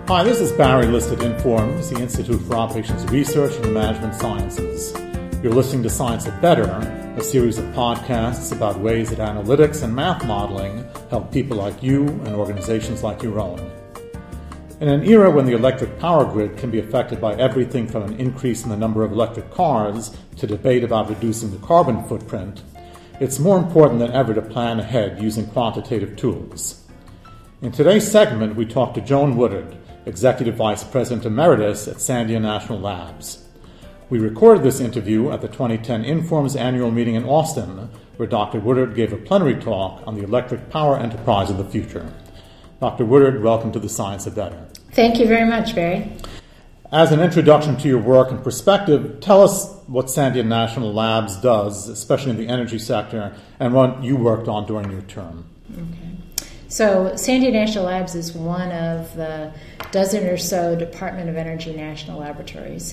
Hi, this is Barry Listed Informs, the Institute for Operations Research and Management Sciences. You're listening to Science at Better, a series of podcasts about ways that analytics and math modeling help people like you and organizations like your own. In an era when the electric power grid can be affected by everything from an increase in the number of electric cars to debate about reducing the carbon footprint, it's more important than ever to plan ahead using quantitative tools. In today's segment, we talk to Joan Woodard, Executive Vice President Emeritus at Sandia National Labs. We recorded this interview at the 2010 Informs annual meeting in Austin, where Dr. Woodard gave a plenary talk on the electric power enterprise of the future. Dr. Woodard, welcome to the Science of Better. Thank you very much, Barry. As an introduction to your work and perspective, tell us what Sandia National Labs does, especially in the energy sector, and what you worked on during your term. Okay. So Sandia National Labs is one of the dozen or so Department of Energy national laboratories.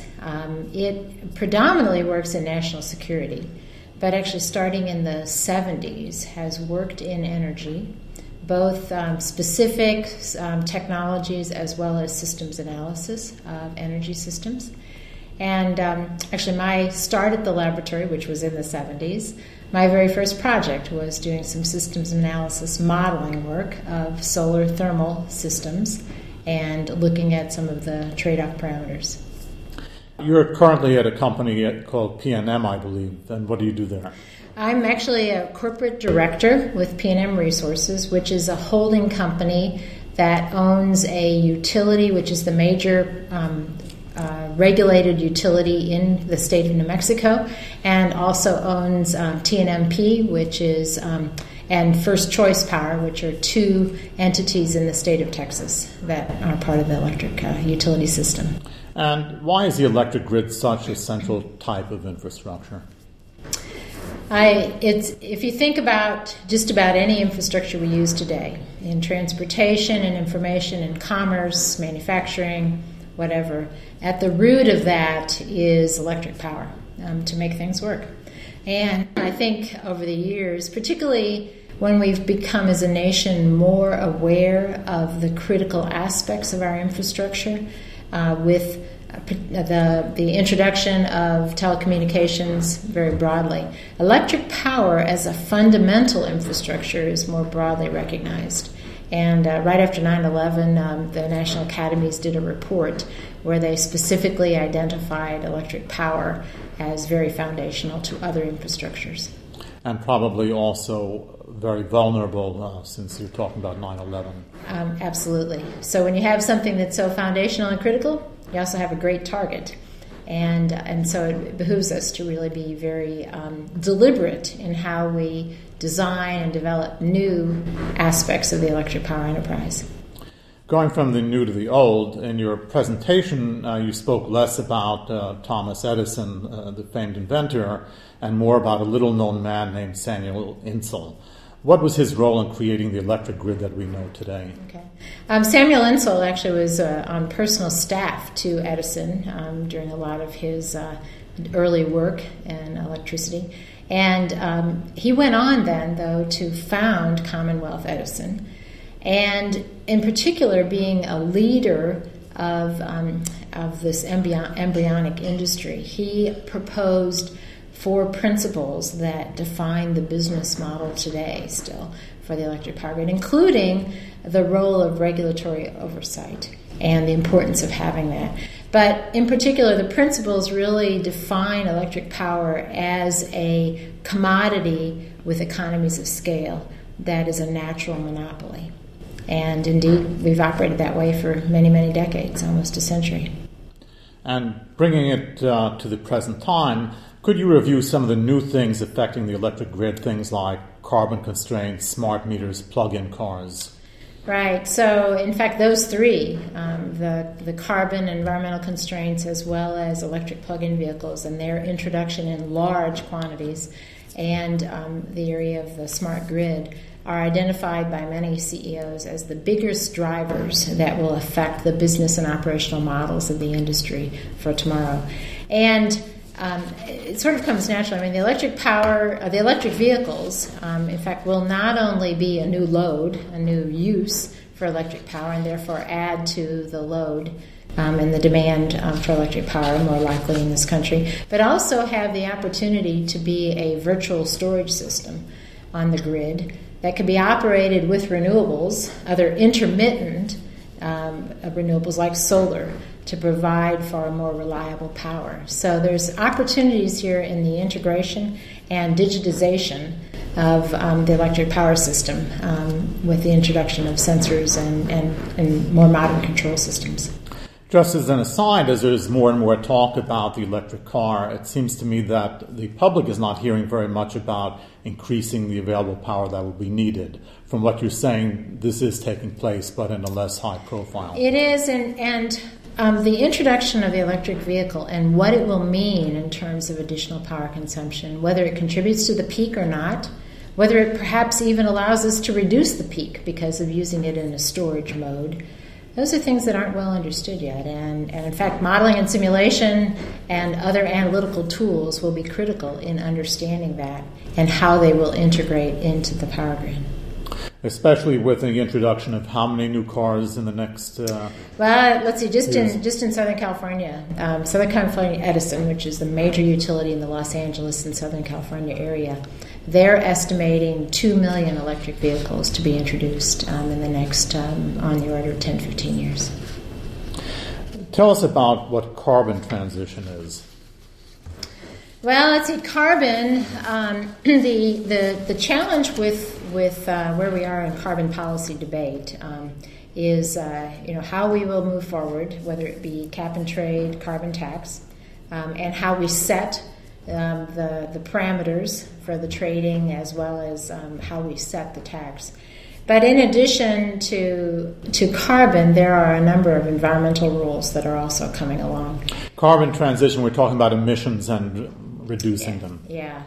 It predominantly works in national security, but actually starting in the 70s has worked in energy, both specific technologies as well as systems analysis of energy systems. And actually my start at the laboratory, which was in the 70s, my very first project was doing some systems analysis modeling work of solar thermal systems and looking at some of the trade-off parameters. You're currently at a company called PNM, I believe, and what do you do there? I'm actually a corporate director with PNM Resources, which is a holding company that owns a utility, which is the major regulated utility in the state of New Mexico, and also owns TNMP, which is, and First Choice Power, which are two entities in the state of Texas that are part of the electric utility system. And why is the electric grid such a central type of infrastructure? If you think about just about any infrastructure we use today, in transportation and information and commerce, manufacturing, whatever, at the root of that is electric power to make things work. And I think over the years, particularly when we've become as a nation more aware of the critical aspects of our infrastructure, with the introduction of telecommunications very broadly, electric power as a fundamental infrastructure is more broadly recognized. And right after 9/11, the National Academies did a report where they specifically identified electric power as very foundational to other infrastructures. And probably also very vulnerable since you're talking about 9/11. Absolutely. So when you have something that's so foundational and critical, you also have a great target. And so it behooves us to really be very deliberate in how we design and develop new aspects of the electric power enterprise. Going from the new to the old, in your presentation you spoke less about Thomas Edison, the famed inventor, and more about a little-known man named Samuel Insull. What was his role in creating the electric grid that we know today? Okay. Samuel Insull actually was on personal staff to Edison during a lot of his early work in electricity. And he went on then, though, to found Commonwealth Edison. And in particular, being a leader of this embryonic industry, he proposed 4 principles that define the business model today still for the electric power grid, including the role of regulatory oversight and the importance of having that. But in particular, the principles really define electric power as a commodity with economies of scale that is a natural monopoly. And indeed, we've operated that way for many, many decades, almost a century. And bringing it to the present time, could you review some of the new things affecting the electric grid, things like carbon constraints, smart meters, plug-in cars? Right. So, in fact, those 3, the carbon and environmental constraints as well as electric plug-in vehicles and their introduction in large quantities, and the area of the smart grid are identified by many CEOs as the biggest drivers that will affect the business and operational models of the industry for tomorrow. And it sort of comes naturally. I mean, the electric power, the electric vehicles, in fact, will not only be a new load, a new use for electric power and therefore add to the load and the demand for electric power more likely in this country, but also have the opportunity to be a virtual storage system on the grid that could be operated with renewables, other intermittent renewables like solar, to provide for more reliable power. So there's opportunities here in the integration and digitization of the electric power system with the introduction of sensors and more modern control systems. Just as an aside, as there's more and more talk about the electric car, it seems to me that the public is not hearing very much about increasing the available power that will be needed. From what you're saying, this is taking place, but in a less high profile. It is, and the introduction of the electric vehicle and what it will mean in terms of additional power consumption, whether it contributes to the peak or not, whether it perhaps even allows us to reduce the peak because of using it in a storage mode, those are things that aren't well understood yet. And in fact, modeling and simulation and other analytical tools will be critical in understanding that and how they will integrate into the power grid. Especially with the introduction of how many new cars in the next well, let's see, just in Southern California, Edison, which is the major utility in the Los Angeles and Southern California area, they're estimating 2 million electric vehicles to be introduced in the next, on the order of 10, 15 years. Tell us about what carbon transition is. Well, let's see, carbon, the challenge with where we are in carbon policy debate is how we will move forward, whether it be cap and trade, carbon tax, and how we set the parameters for the trading as well as how we set the tax. But in addition to carbon, there are a number of environmental rules that are also coming along. Carbon transition, we're talking about emissions and reducing them. Yeah.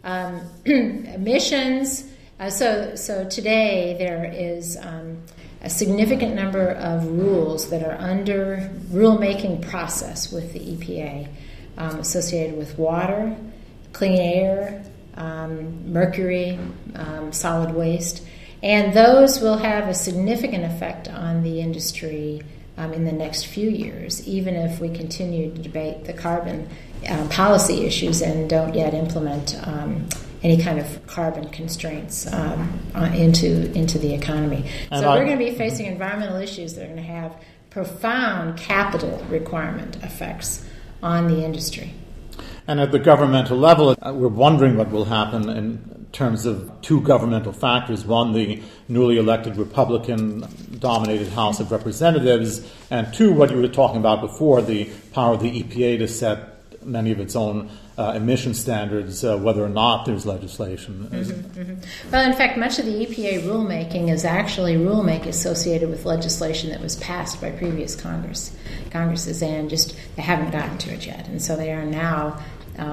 Emissions. So today there is a significant number of rules that are under rulemaking process with the EPA associated with water, clean air, mercury, solid waste. And those will have a significant effect on the industry in the next few years, even if we continue to debate the carbon policy issues and don't yet implement any kind of carbon constraints into the economy. So we're going to be facing environmental issues that are going to have profound capital requirement effects on the industry. And at the governmental level, we're wondering what will happen in terms of two governmental factors. One, the newly elected Republican-dominated House of Representatives, and two, what you were talking about before, the power of the EPA to set many of its own emission standards, whether or not there's legislation. Mm-hmm, mm-hmm. Well, in fact, much of the EPA rulemaking is actually rulemaking associated with legislation that was passed by previous Congresses, and just they haven't gotten to it yet. And so they are now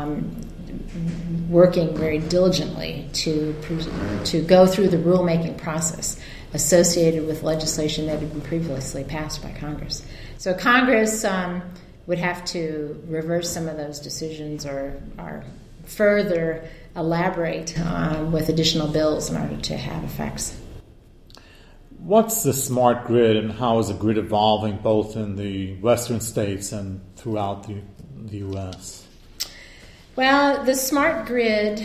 working very diligently to go through the rulemaking process associated with legislation that had been previously passed by Congress. So Congress would have to reverse some of those decisions or further elaborate with additional bills in order to have effects. What's the smart grid, and how is the grid evolving both in the western states and throughout the U.S.? Well, the smart grid,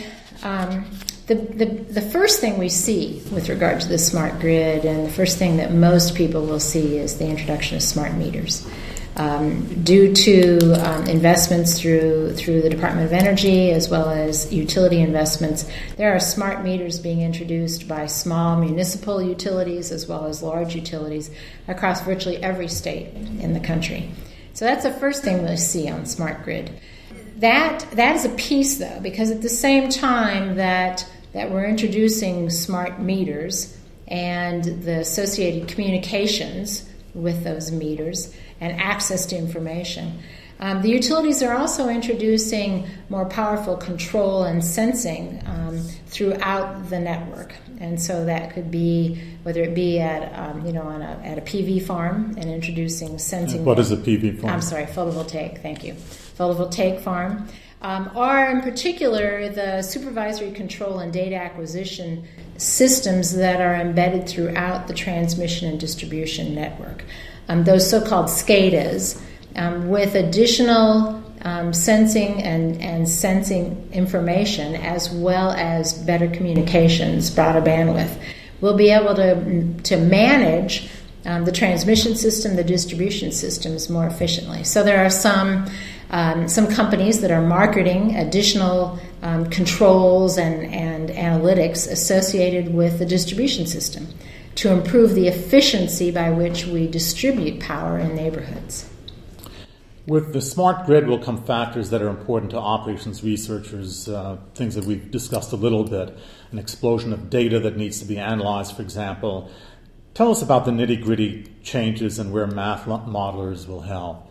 the first thing we see with regard to the smart grid, and the first thing that most people will see, is the introduction of smart meters. Due to investments through the Department of Energy as well as utility investments, there are smart meters being introduced by small municipal utilities as well as large utilities across virtually every state in the country. So that's the first thing we see on smart grid. That is a piece, though, because at the same time that we're introducing smart meters and the associated communications with those meters and access to information, the utilities are also introducing more powerful control and sensing throughout the network. And so that could be, whether it be at a PV farm and introducing sensing. What is a PV farm? I'm sorry, photovoltaic. Thank you. Photovoltaic farm, are in particular the supervisory control and data acquisition systems that are embedded throughout the transmission and distribution network. Those so-called SCADAs, with additional sensing and sensing information, as well as better communications, broader bandwidth, will be able to manage the transmission system, the distribution systems more efficiently. So there are some companies that are marketing additional controls and analytics associated with the distribution system to improve the efficiency by which we distribute power in neighborhoods. With the smart grid will come factors that are important to operations researchers, things that we've discussed a little bit, an explosion of data that needs to be analyzed, for example. Tell us about the nitty-gritty changes and where math modelers will help.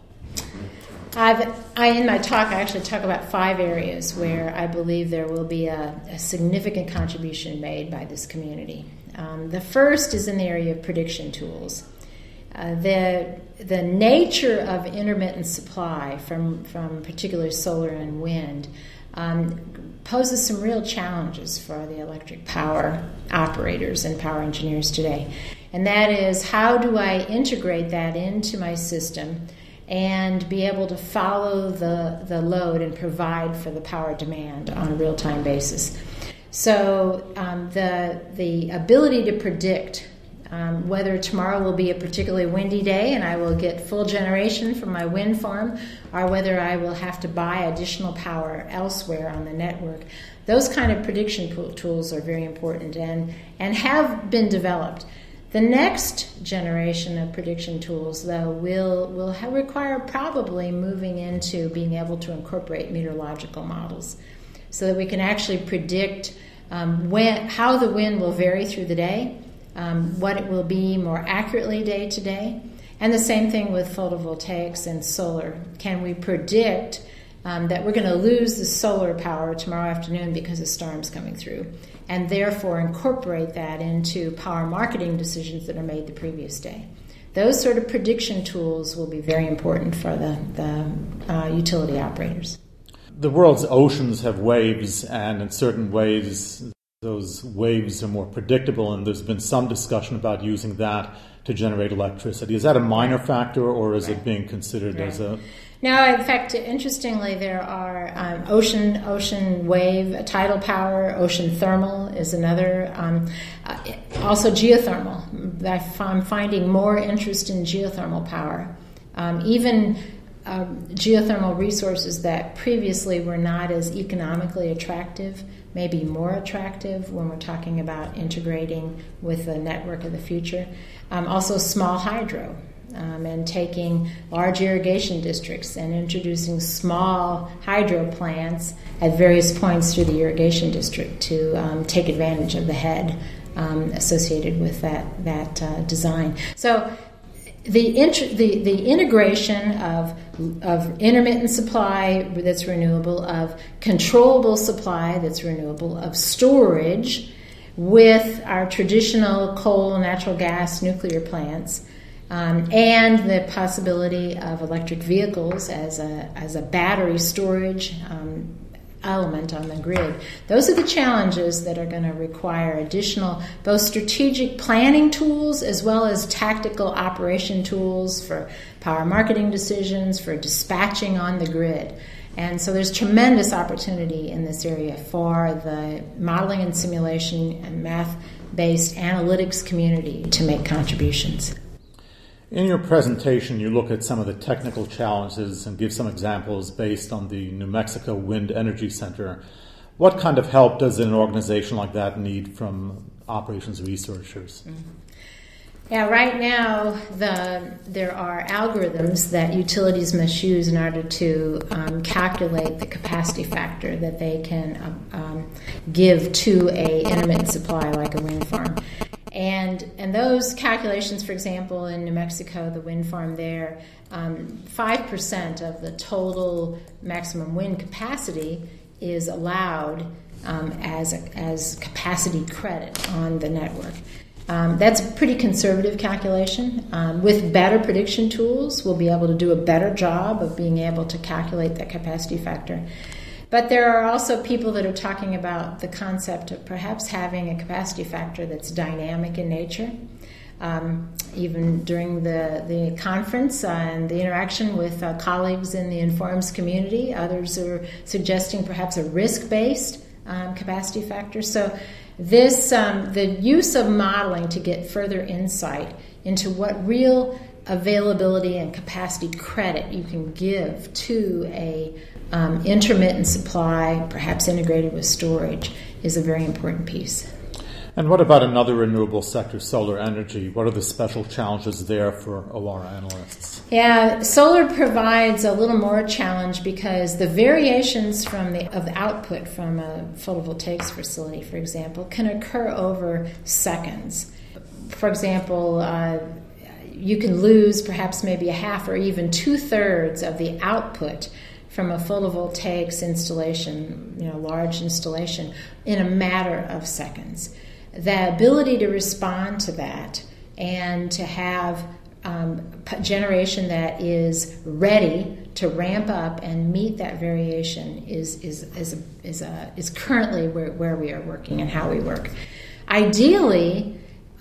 In my talk, I actually talk about 5 areas where I believe there will be a significant contribution made by this community. The first is in the area of prediction tools. The nature of intermittent supply from particularly solar and wind poses some real challenges for the electric power operators and power engineers today. And that is, how do I integrate that into my system and be able to follow the load and provide for the power demand on a real-time basis? So the ability to predict whether tomorrow will be a particularly windy day and I will get full generation from my wind farm, or whether I will have to buy additional power elsewhere on the network. Those kind of prediction tools are very important and have been developed. The next generation of prediction tools, though, will require probably moving into being able to incorporate meteorological models so that we can actually predict how the wind will vary through the day, what it will be more accurately day to day, and the same thing with photovoltaics and solar. Can we predict that we're going to lose the solar power tomorrow afternoon because a storm's coming through, and therefore incorporate that into power marketing decisions that are made the previous day? Those sort of prediction tools will be very important for the utility operators. The world's oceans have waves, and in certain ways those waves are more predictable, and there's been some discussion about using that to generate electricity. Is that a minor factor, or is it being considered as a... No, in fact, interestingly, there are ocean wave, tidal power, ocean thermal is another, also geothermal. I'm finding more interest in geothermal power. Even geothermal resources that previously were not as economically attractive may be more attractive when we're talking about integrating with the network of the future. Also small hydro, and taking large irrigation districts and introducing small hydro plants at various points through the irrigation district to take advantage of the head associated with that design. So the integration of intermittent supply that's renewable, of controllable supply that's renewable, of storage with our traditional coal, natural gas, nuclear plants, and the possibility of electric vehicles as a battery storage element on the grid. Those are the challenges that are going to require additional both strategic planning tools as well as tactical operation tools for power marketing decisions, for dispatching on the grid. And so there's tremendous opportunity in this area for the modeling and simulation and math-based analytics community to make contributions. In your presentation, you look at some of the technical challenges and give some examples based on the New Mexico Wind Energy Center. What kind of help does an organization like that need from operations researchers? Mm-hmm. Yeah, right now there are algorithms that utilities must use in order to calculate the capacity factor that they can give to a intermittent supply like a wind farm. And those calculations, for example, in New Mexico, the wind farm there, 5% of the total maximum wind capacity is allowed as capacity credit on the network. That's a pretty conservative calculation. With better prediction tools, we'll be able to do a better job of being able to calculate that capacity factor. But there are also people that are talking about the concept of perhaps having a capacity factor that's dynamic in nature. Even during the conference and the interaction with colleagues in the Informs community, others are suggesting perhaps a risk-based capacity factor. So this the use of modeling to get further insight into what real availability and capacity credit you can give to a intermittent supply, perhaps integrated with storage, is a very important piece. And what about another renewable sector, solar energy? What are the special challenges there for OR analysts? Yeah, solar provides a little more challenge because the variations of the output from a photovoltaics facility, for example, can occur over seconds. For example, you can lose perhaps maybe a half or even 2/3 of the output from a photovoltaics installation, large installation, in a matter of seconds. The ability to respond to that and to have generation that is ready to ramp up and meet that variation is currently where we are working and how we work. Ideally,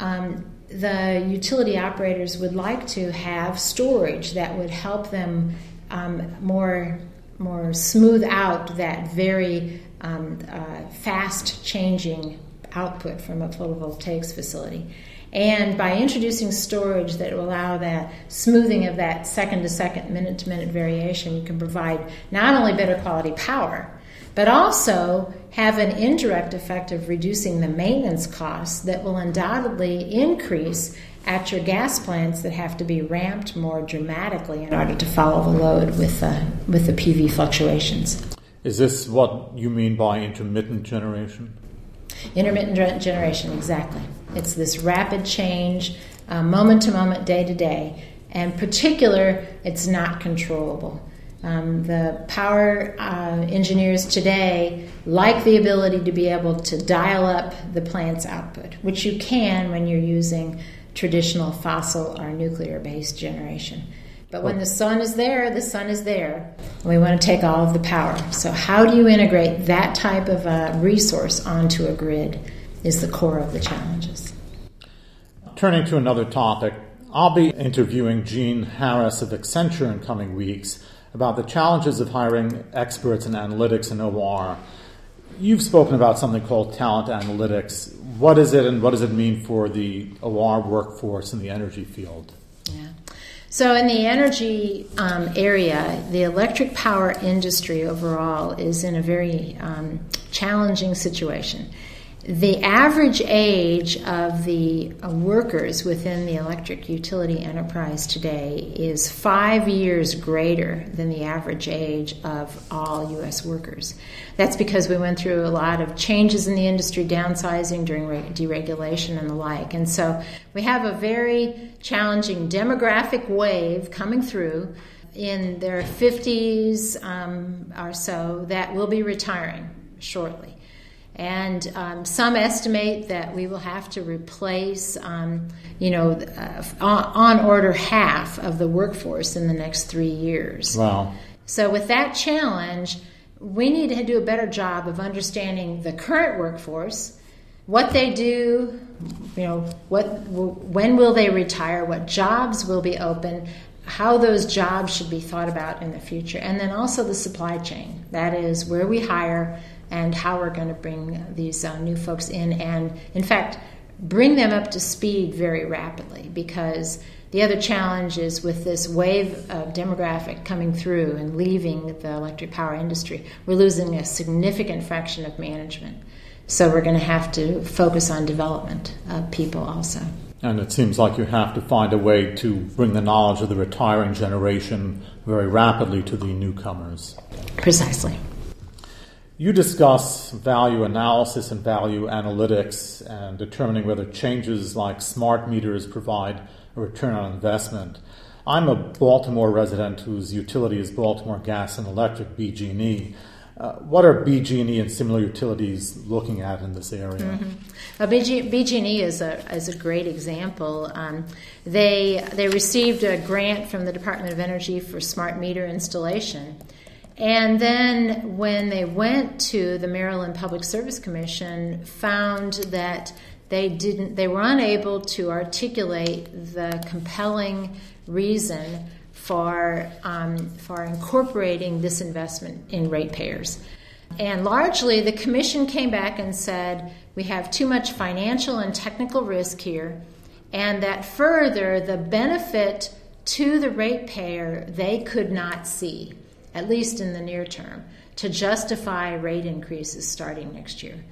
the utility operators would like to have storage that would help them more smooth out that very fast changing output from a photovoltaics facility. And by introducing storage that will allow that smoothing of that second-to-second, minute-to-minute variation, you can provide not only better quality power, but also have an indirect effect of reducing the maintenance costs that will undoubtedly increase at your gas plants that have to be ramped more dramatically in order to follow the load with the PV fluctuations. Is this what you mean by intermittent generation? Intermittent generation, exactly. It's this rapid change, moment to moment, day to day. And in particular, it's not controllable. The power engineers today like the ability to be able to dial up the plant's output, which you can when you're using traditional fossil or nuclear-based generation. But when the sun is there, the sun is there. And we want to take all of the power. So how do you integrate that type of a resource onto a grid is the core of the challenges. Turning to another topic, I'll be interviewing Jean Harris of Accenture in coming weeks about the challenges of hiring experts in analytics and OR. You've spoken about something called talent analytics. What is it and what does it mean for the OR workforce in the energy field? Yeah. So in the energy area, the electric power industry overall is in a very challenging situation. The average age of the workers within the electric utility enterprise today is 5 years greater than the average age of all U.S. workers. That's because we went through a lot of changes in the industry, downsizing during deregulation and the like. And so we have a very challenging demographic wave coming through in their 50s or so that will be retiring shortly. And some estimate that we will have to replace, on order half of the workforce in the next 3 years. Wow. So with that challenge, we need to do a better job of understanding the current workforce, what they do, when will they retire, what jobs will be open, how those jobs should be thought about in the future, and then also the supply chain. That is where we hire and how we're going to bring these new folks in and, in fact, bring them up to speed very rapidly, because the other challenge is with this wave of demographic coming through and leaving the electric power industry, we're losing a significant fraction of management. So we're going to have to focus on development of people also. And it seems like you have to find a way to bring the knowledge of the retiring generation very rapidly to the newcomers. Precisely. You discuss value analysis and value analytics and determining whether changes like smart meters provide a return on investment. I'm a Baltimore resident whose utility is Baltimore Gas and Electric, BG&E. What are BG&E and similar utilities looking at in this area? Mm-hmm. BG&E is a great example. They received a grant from the Department of Energy for smart meter installation. And then when they went to the Maryland Public Service Commission, found that they were unable to articulate the compelling reason for incorporating this investment in ratepayers. And largely, the commission came back and said, we have too much financial and technical risk here, and that further, the benefit to the ratepayer they could not see, at least in the near term, to justify rate increases starting next year.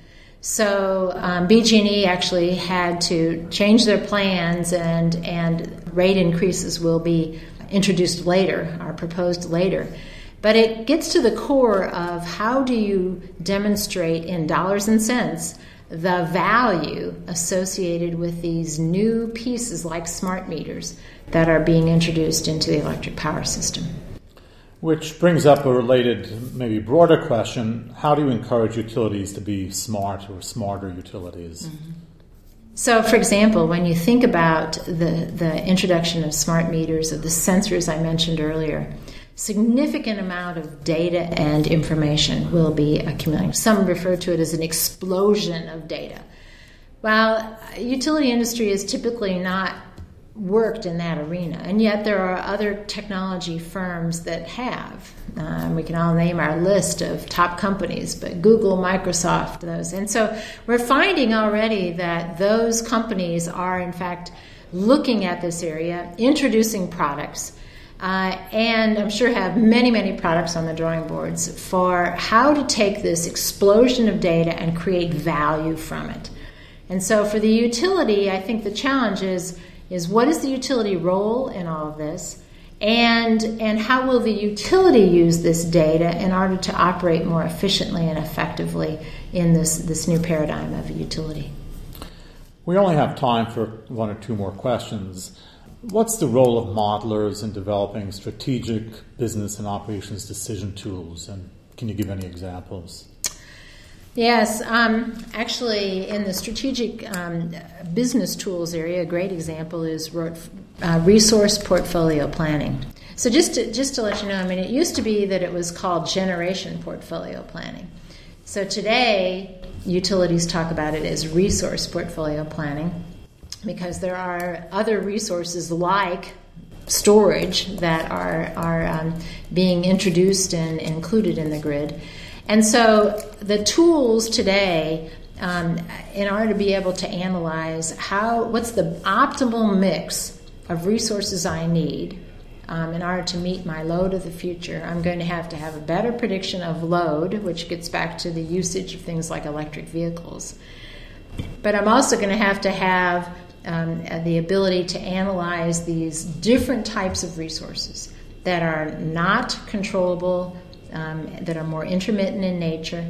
So BG&E actually had to change their plans, and rate increases will be introduced later, or proposed later. But it gets to the core of how do you demonstrate in dollars and cents the value associated with these new pieces like smart meters that are being introduced into the electric power system. Which brings up a related, maybe broader question. How do you encourage utilities to be smart or smarter utilities? Mm-hmm. So, for example, when you think about the introduction of smart meters, of the sensors I mentioned earlier, significant amount of data and information will be accumulating. Some refer to it as an explosion of data. Well, utility industry is typically not worked in that arena, and yet there are other technology firms that have. We can all name our list of top companies, but Google, Microsoft, those. And so we're finding already that those companies are, in fact, looking at this area, introducing products, and I'm sure have many, many products on the drawing boards for how to take this explosion of data and create value from it. And so for the utility, I think the challenge is what is the utility role in all of this, and how will the utility use this data in order to operate more efficiently and effectively in this new paradigm of a utility? We only have time for one or two more questions. What's the role of modelers in developing strategic business and operations decision tools, and can you give any examples? Yes, actually, in the strategic business tools area, a great example is resource portfolio planning. So just to let you know, it used to be that it was called generation portfolio planning. So today, utilities talk about it as resource portfolio planning because there are other resources like storage that are being introduced and included in the grid. And so the tools today, in order to be able to analyze what's the optimal mix of resources I need in order to meet my load of the future, I'm going to have a better prediction of load, which gets back to the usage of things like electric vehicles. But I'm also going to have the ability to analyze these different types of resources that are not controllable, that are more intermittent in nature,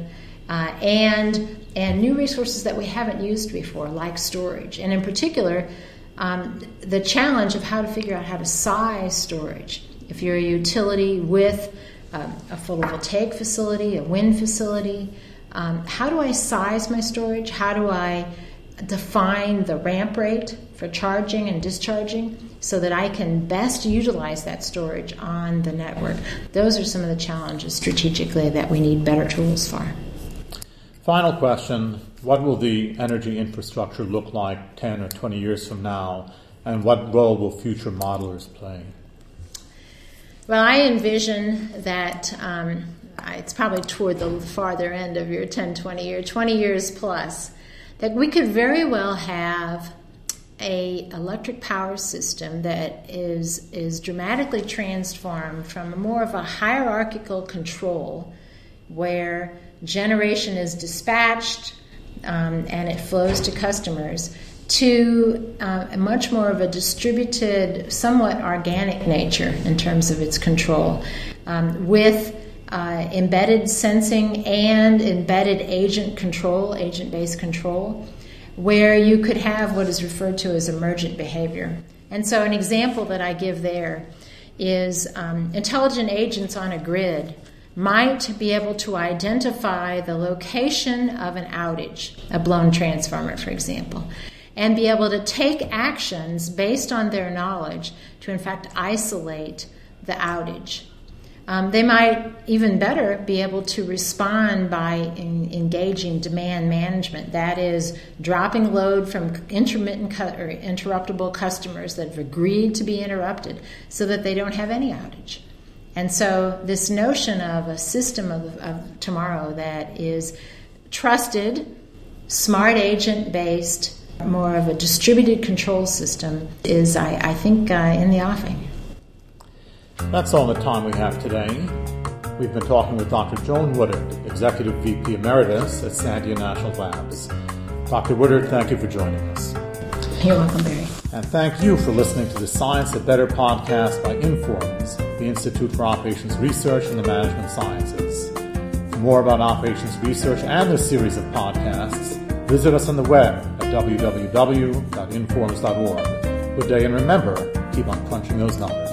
and new resources that we haven't used before, like storage. And in particular, the challenge of how to figure out how to size storage. If you're a utility with a photovoltaic facility, a wind facility, how do I size my storage? How do I define the ramp rate for charging and discharging so that I can best utilize that storage on the network? Those are some of the challenges strategically that we need better tools for. Final question. What will the energy infrastructure look like 10 or 20 years from now, and what role will future modelers play? Well, I envision that it's probably toward the farther end of your 10, 20 years plus, that we could very well have a electric power system that is dramatically transformed from more of a hierarchical control where generation is dispatched and it flows to customers to much more of a distributed, somewhat organic nature in terms of its control with embedded sensing and embedded agent-based control, where you could have what is referred to as emergent behavior. And so an example that I give there is intelligent agents on a grid might be able to identify the location of an outage, a blown transformer, for example, and be able to take actions based on their knowledge to, in fact, isolate the outage. They might even better be able to respond by engaging demand management. That is, dropping load from intermittent or interruptible customers that have agreed to be interrupted so that they don't have any outage. And so this notion of a system of tomorrow that is trusted, smart agent-based, more of a distributed control system is, I think, in the offing. That's all the time we have today. We've been talking with Dr. Joan Woodard, Executive VP Emeritus at Sandia National Labs. Dr. Woodard, thank you for joining us. You're welcome, Barry. And thank you for listening to the Science of Better podcast by Informs, the Institute for Operations Research and the Management Sciences. For more about operations research and their series of podcasts, visit us on the web at www.informs.org. Good day, and remember, keep on crunching those numbers.